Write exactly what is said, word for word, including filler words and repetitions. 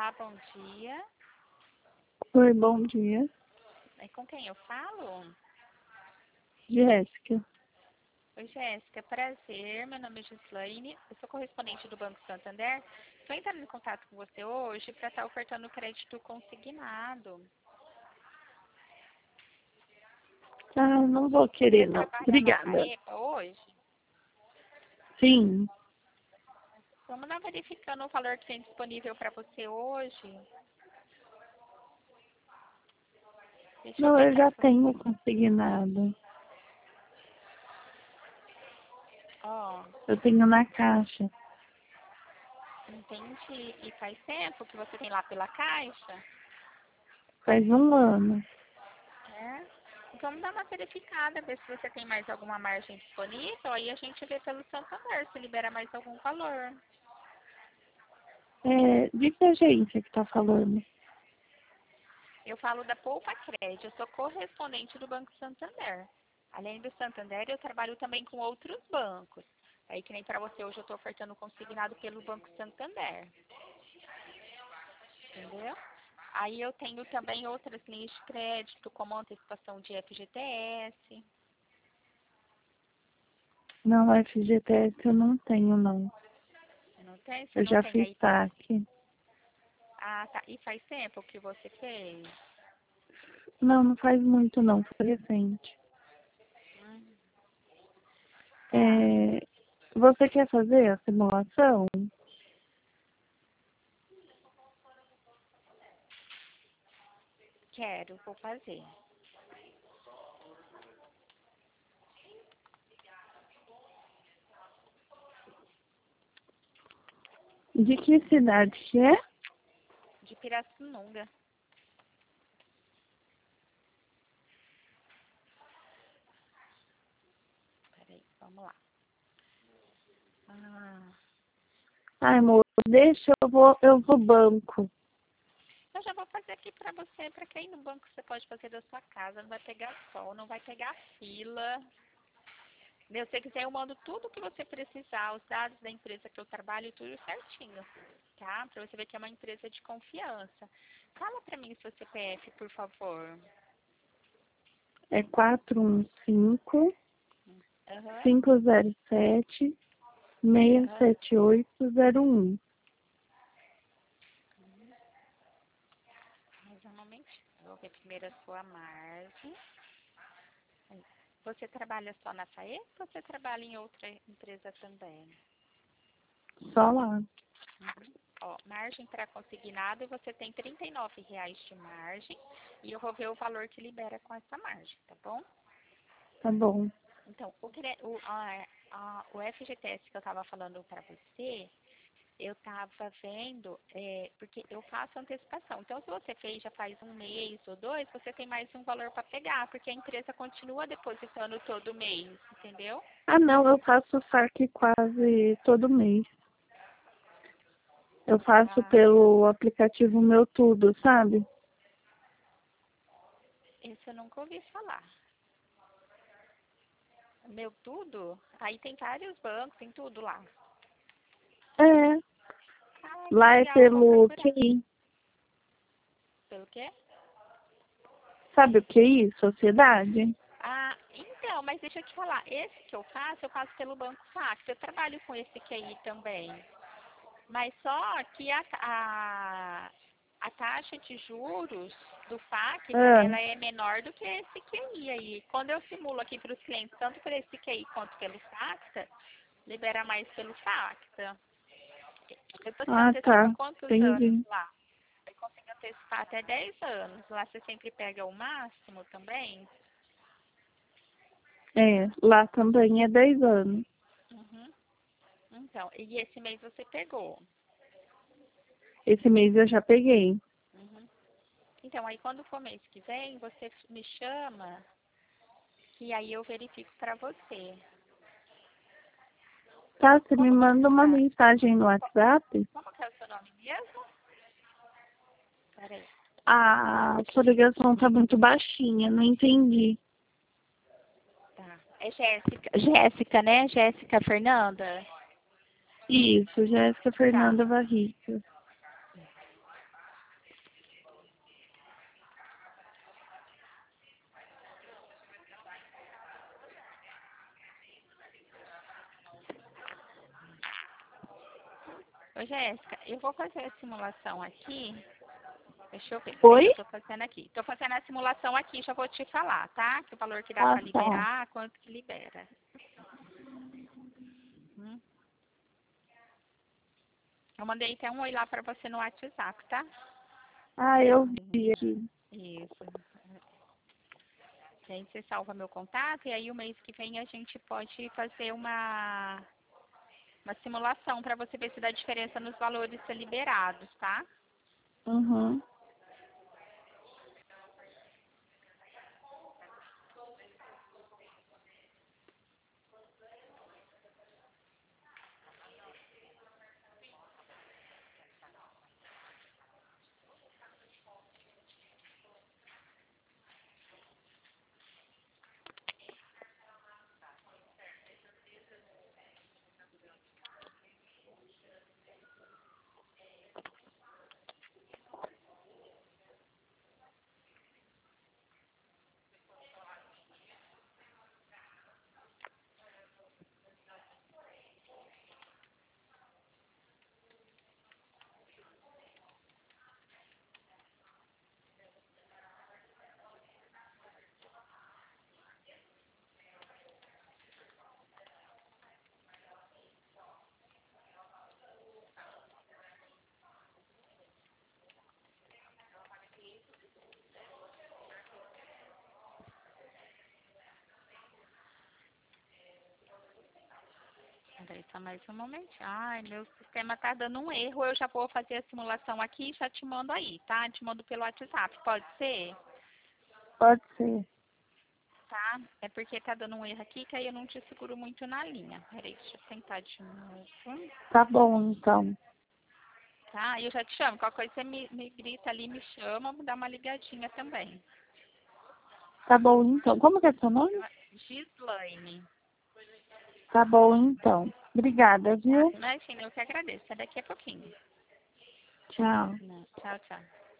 Olá, bom dia. Oi, bom dia. E com quem eu falo? Jéssica. Oi, Jéssica, prazer. Meu nome é Gislaine. Eu sou correspondente do Banco Santander. Estou entrando em contato com você hoje para estar ofertando crédito consignado. Ah, não vou Você querer, não. trabalha na Obrigada. Saepa hoje? Sim. Vamos dar verificando o valor que tem disponível para você hoje. Deixa eu Não, ver eu aqui a já sua... tenho consignado. Ó, Eu tenho na caixa. entendi. E faz tempo que você tem lá pela Caixa? Faz um ano. É. Então, vamos dar uma verificada, ver se você tem mais alguma margem disponível. Aí a gente vê pelo Santander se libera mais algum valor. É, de que agência que tá falando? Eu falo da Poupa Crédito, eu sou correspondente do Banco Santander. Além do Santander, eu trabalho também com outros bancos. Aí, que nem para você, hoje eu estou ofertando consignado pelo Banco Santander. Entendeu? Aí eu tenho também outras linhas de crédito, como antecipação de F G T S. Não, F G T S eu não tenho, não. Não tem? Você Eu não já tem fiz aí? saque. Ah, tá. E faz tempo que você fez? Não, não faz muito, não. Foi recente. Hum, tá. É, você quer fazer a simulação? Quero, vou fazer. De que cidade que é? De Pirassununga. Peraí, vamos lá. Ah, Ai, amor, deixa, eu vou, eu vou banco. eu já vou fazer aqui pra você, pra que aí no banco você pode fazer da sua casa. Não vai pegar sol, não vai pegar fila. Se você quiser, eu mando tudo que você precisar, os dados da empresa que eu trabalho, tudo certinho, tá? Pra você ver que é uma empresa de confiança. Fala pra mim seu C P F, por favor. É quatro um cinco, Aham, cinco zero sete, seis aham. sete oito zero um. Mais um momentinho. Eu vou ver primeiro a sua margem. Aí. Você trabalha só na Sae ou você trabalha em outra empresa também? Só lá. Uhum. Ó, margem para consignado, você tem trinta e nove reais de margem e eu vou ver o valor que libera com essa margem, tá bom? Tá bom. Então, o, cre- o, a, a, o F G T S que eu estava falando para você, eu estava vendo, é, porque eu faço antecipação. Então, se você fez já faz um mês ou dois, você tem mais um valor para pegar, porque a empresa continua depositando todo mês, entendeu? Ah, não, eu faço saque quase todo mês. Eu faço Ah, pelo aplicativo Meu Tudo, sabe? esse eu nunca ouvi falar. Meu tudo? Aí tem vários bancos, tem tudo lá. É, Ah, que lá é legal, eu vou pelo procurar. Q I. Pelo quê? Sabe o Q I? Sociedade? Ah, então, mas deixa eu te falar, esse que eu faço, eu faço pelo Banco Sacra. Eu trabalho com esse Q I também. Mas só que a, a, a taxa de juros do Facta, Ah, ela é menor do que esse Q I aí. Quando eu simulo aqui para os clientes, tanto por esse Q I quanto pelo Facta, libera mais pelo Facta. Depois você ah, antecipa tá. quantos anos Entendi. lá? Você consegue antecipar até dez anos. Lá você sempre pega o máximo também? É, lá também é dez anos. Uhum. Então, e esse mês você pegou. Esse mês eu já peguei. Uhum. Então, aí quando for mês que vem, você me chama, que aí eu verifico pra você. Tá, você me Como que manda uma tá? mensagem no WhatsApp? Como que é o seu nome mesmo? Peraí. A sua ligação tá muito baixinha, não entendi. Tá. É Jéssica. Jéssica, né? Jéssica Fernanda? Isso, Jéssica Tá. Fernanda Varrica. Ô, Jéssica, eu vou fazer a simulação aqui. Deixa eu ver. Oi? Eu tô fazendo aqui. Tô fazendo a simulação aqui, já vou te falar, tá? Que o valor que dá Ah, pra tá. liberar, quanto que libera. Hum. Eu mandei até um oi lá pra você no WhatsApp, tá? Ah, eu vi aqui. Isso. E aí você salva meu contato e aí o mês que vem a gente pode fazer uma, uma simulação pra você ver se dá diferença nos valores ser liberados, tá? Uhum. Peraí, só mais um momento. Ai, meu sistema tá dando um erro. Eu já vou fazer a simulação aqui e já te mando aí, tá? Te mando pelo WhatsApp, pode ser? Pode ser. Tá? É porque tá dando um erro aqui que aí eu não te seguro muito na linha. Peraí, deixa eu tentar de novo. Tá bom, então. Tá? E eu já te chamo. Qualquer coisa você me, me grita ali, me chama, me dá uma ligadinha também. Tá bom, então. Como que é seu nome? Gislaine. Tá bom, então. Obrigada, Tá? viu? Imagina, eu que agradeço. É daqui a pouquinho. Tchau. Não, tchau, tchau.